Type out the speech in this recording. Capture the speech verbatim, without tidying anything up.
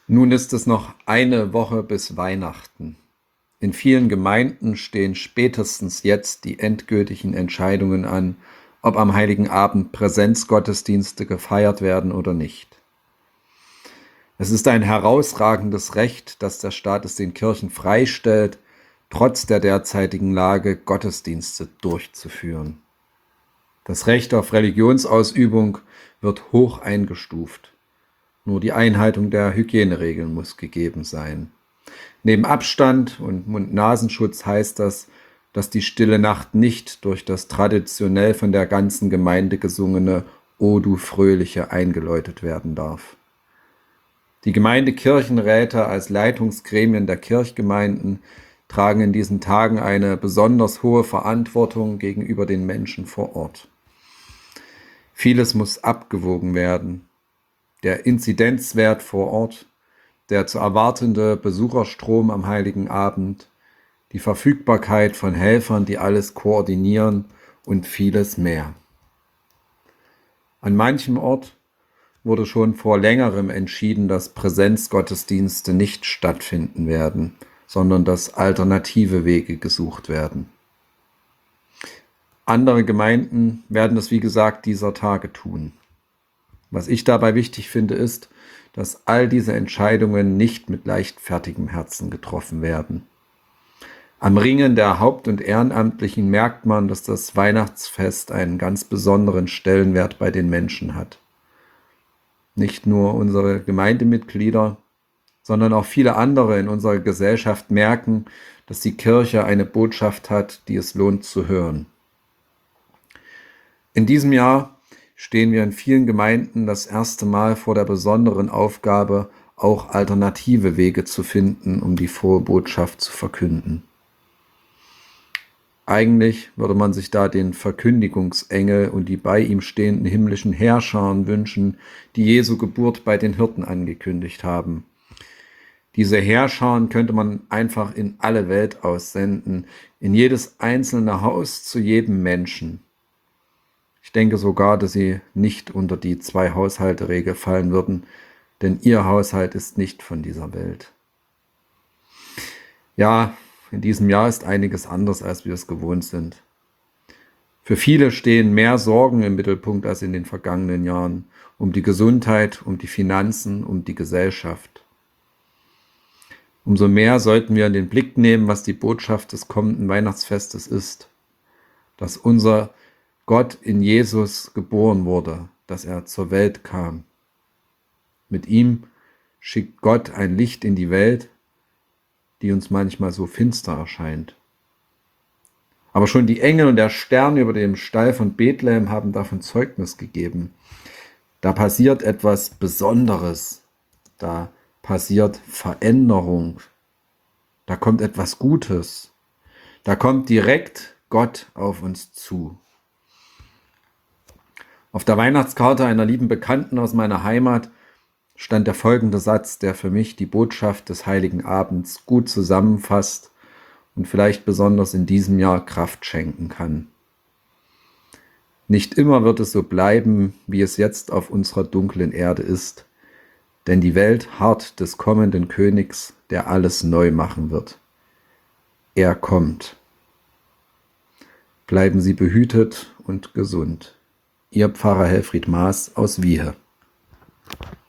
Nun ist es noch eine Woche bis Weihnachten. In vielen Gemeinden stehen spätestens jetzt die endgültigen Entscheidungen an, ob am Heiligen Abend Präsenzgottesdienste gefeiert werden oder nicht. Es ist ein herausragendes Recht, dass der Staat es den Kirchen freistellt, trotz der derzeitigen Lage Gottesdienste durchzuführen. Das Recht auf Religionsausübung wird hoch eingestuft. Nur die Einhaltung der Hygieneregeln muss gegeben sein. Neben Abstand und Mund-Nasenschutz heißt das, dass die Stille Nacht nicht durch das traditionell von der ganzen Gemeinde gesungene O du Fröhliche eingeläutet werden darf. Die Gemeindekirchenräte als Leitungsgremien der Kirchgemeinden tragen in diesen Tagen eine besonders hohe Verantwortung gegenüber den Menschen vor Ort. Vieles muss abgewogen werden. Der Inzidenzwert vor Ort, der zu erwartende Besucherstrom am Heiligen Abend, die Verfügbarkeit von Helfern, die alles koordinieren und vieles mehr. An manchem Ort wurde schon vor längerem entschieden, dass Präsenzgottesdienste nicht stattfinden werden, sondern dass alternative Wege gesucht werden. Andere Gemeinden werden es, wie gesagt, dieser Tage tun. Was ich dabei wichtig finde, ist, dass all diese Entscheidungen nicht mit leichtfertigem Herzen getroffen werden. Am Ringen der Haupt- und Ehrenamtlichen merkt man, dass das Weihnachtsfest einen ganz besonderen Stellenwert bei den Menschen hat. Nicht nur unsere Gemeindemitglieder, sondern auch viele andere in unserer Gesellschaft merken, dass die Kirche eine Botschaft hat, die es lohnt zu hören. In diesem Jahr stehen wir in vielen Gemeinden das erste Mal vor der besonderen Aufgabe, auch alternative Wege zu finden, um die frohe Botschaft zu verkünden. Eigentlich würde man sich da den Verkündigungsengel und die bei ihm stehenden himmlischen Heerscharen wünschen, die Jesu Geburt bei den Hirten angekündigt haben. Diese Heerscharen könnte man einfach in alle Welt aussenden, in jedes einzelne Haus, zu jedem Menschen. Ich denke sogar, dass sie nicht unter die Zwei-Haushalte-Regel fallen würden, denn ihr Haushalt ist nicht von dieser Welt. Ja, in diesem Jahr ist einiges anders, als wir es gewohnt sind. Für viele stehen mehr Sorgen im Mittelpunkt als in den vergangenen Jahren, um die Gesundheit, um die Finanzen, um die Gesellschaft. Umso mehr sollten wir in den Blick nehmen, was die Botschaft des kommenden Weihnachtsfestes ist, dass unser Gott in Jesus geboren wurde, dass er zur Welt kam. Mit ihm schickt Gott ein Licht in die Welt, die uns manchmal so finster erscheint. Aber schon die Engel und der Stern über dem Stall von Bethlehem haben davon Zeugnis gegeben. Da passiert etwas Besonderes, da passiert Veränderung, da kommt etwas Gutes, da kommt direkt Gott auf uns zu. Auf der Weihnachtskarte einer lieben Bekannten aus meiner Heimat stand der folgende Satz, der für mich die Botschaft des Heiligen Abends gut zusammenfasst und vielleicht besonders in diesem Jahr Kraft schenken kann. Nicht immer wird es so bleiben, wie es jetzt auf unserer dunklen Erde ist, denn die Welt harrt des kommenden Königs, der alles neu machen wird. Er kommt. Bleiben Sie behütet und gesund. Ihr Pfarrer Helfried Maas aus Wiehe.